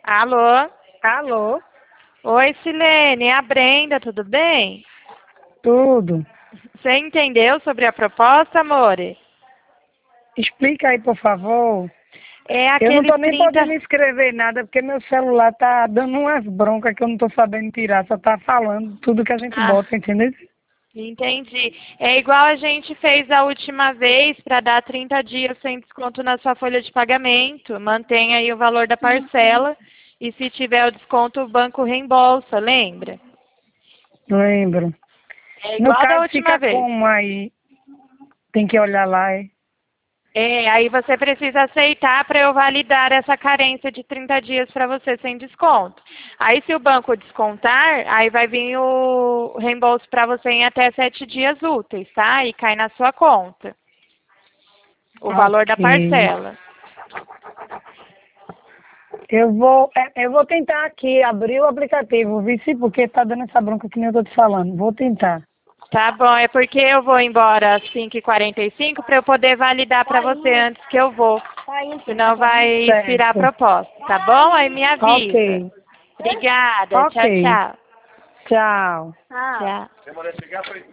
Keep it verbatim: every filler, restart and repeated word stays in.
Alô? Alô? Oi, Silene, é a Brenda, tudo bem? Tudo. Você entendeu sobre a proposta, amore? Explica aí, por favor. É Eu não aqueles tô nem trinta. podendo escrever nada, porque meu celular tá dando umas broncas que eu não tô sabendo tirar, só tá falando tudo que a gente Ah, bota, entendeu? entendi. É igual a gente fez a última vez para dar trinta dias sem desconto na sua folha de pagamento. Mantém aí o valor da parcela e se tiver o desconto, o banco reembolsa, lembra? Lembro. É No igual da caso, última fica vez. como aí? Tem que olhar lá, é? É, aí você precisa aceitar para eu validar essa carência de trinta dias para você sem desconto. Aí se o banco descontar, aí vai vir o reembolso para você em até sete dias úteis, tá? E cai na sua conta. O valor da Ok. parcela. Eu vou, é, eu vou tentar aqui abrir o aplicativo, vice, porque tá dando essa bronca que nem eu tô te falando. Vou tentar. Tá bom, é porque eu vou embora às cinco e quarenta e cinco para eu poder validar para você antes que eu vou. Senão vai expirar a Certo. proposta, tá bom? Aí me avisa. Ok. Obrigada. Tchau, Ok. tchau. Tchau. Tchau.